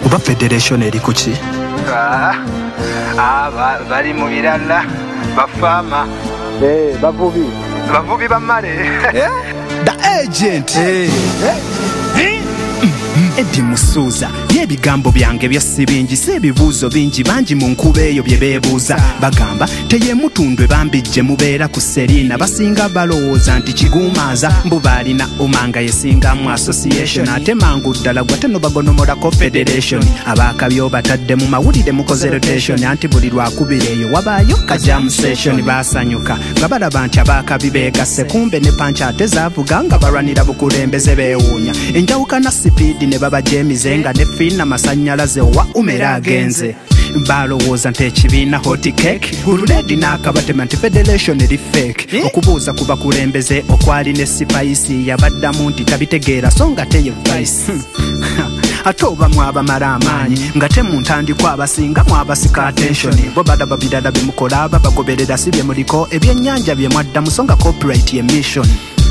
Oba federation eri kuki? Bali mu birala bafama bavubi bamale The agent Eddie Musuuza yebigambo byange byassi bingi si ebibuuzo bingi bangi mu nkuba eyo bye beebuuza bagamba teye mutundwe bambijje mubeera ku Serina basinga balowooza nti kiguumaaza mbu baalina omanga yesingamu association ate mangu ddala gwa teno bagonomolako federation abaakabyo batadde mu mawulire mukoze rotation anti buli lwakubira eyo wabaayo kajamu session baasanyuka nga balaba nti abaakabi beegasse kumbe ne pancha ate zaavuga nga balwanira bukulembeze beewuunya enjawukana sipiidi ne babajemize nga ne fina masannyalaze wa umera agenze balowooza nti ekibiina hot cake ululedi n'akabatema nti federation eri fake okubuuza ku bakulembeze okwali ne sipaisi yabaddamu nti tabitegeera so nga teye vice ate oba mwabamala amaanyi nga temuntandikwa abasinga mwabasika attention bo balaba birala bemukola babagoberera si bye muliko ebyennyanja bye mwaddamu so nga copyright ye mission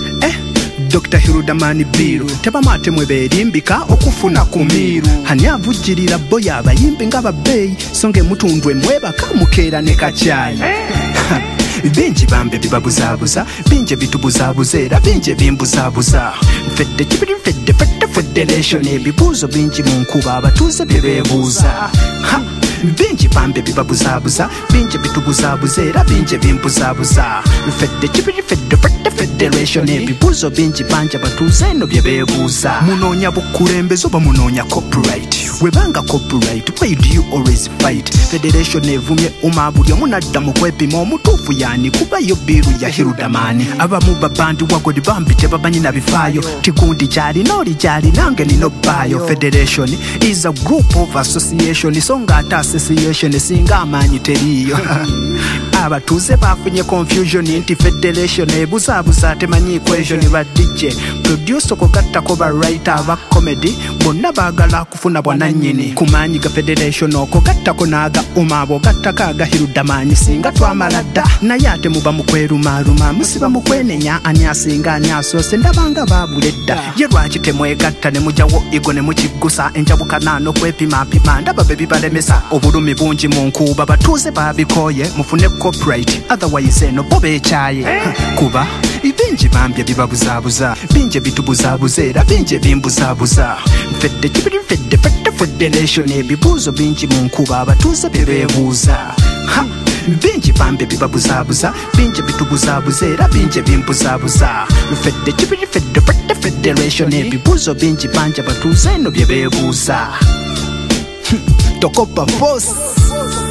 Dr. Hirudamani Biru tebamate mwe berimbika okufuna kumiru hani avujirira boya abayimbi nga babeyi songe mutundwe mwebaka mukeera ne kacyayi bingi bambe bibabuzaabuza bingi bitubuzabuza era bingi bimbuzabuza fedde kibiri fedde federation ebibuuzo bingi mu nkuba abatuuze bye beebuuza bingi bambe bibabuzaabuza bingi bitubuzabuza era bingi bimbuzabuza fedde kibiri fedde federation ebibuuzo bingi bangi abatuuze eno bye beebuuza munoonya bukulembeze oba munoonya copyright webanga copyright why do you always fight federation evumye buli omu nadda mu kwepima omutuufu yani kubayo biru ya Hirudamani abamu babandi wagodi bambi tebamanyi na bifaayo tikundi kyalina oli kyalina nge nino baayo federation is a group of association so nga ate association singa amaanyi teriiyo abatuuze bafunye confusion nti federation ebuzaabuza temanyi equation ba DJ producer kogattako ba writer aba comedy bonna baagala kufuna bwanannyini kumaanyi ga federation okogattako naaga abo gattako aga Hirudamani singa twamala dda naye ate muba mukwerumaaluma musiba mukwenenya ani asinga ani asoose ndabanga baabuledda ye lwaki temwegatta ne mujawo igo ne mukiggusa enjabukana n'okwepimapima ndaba be bibalemesa obulumi bungi mu nkuba batuuze baabikooye mufune copyright otherwise eno bo beekyaye kuba bingi bambye bibabuzaabuza bingi bitubuzaabuza era bingi bimbuzaabuza fedde kibiri fedde federation ebibuuzo bingi mu nkuba abatuuze bye beebuuza bingi bambe bibabuzaabuza bingi bitubuzaabuza era bingi bimbuzaabuza fedde kibiri fedde federation ebibuuzo bingi bangi abatuuze eno bye beebuuza tokopa boss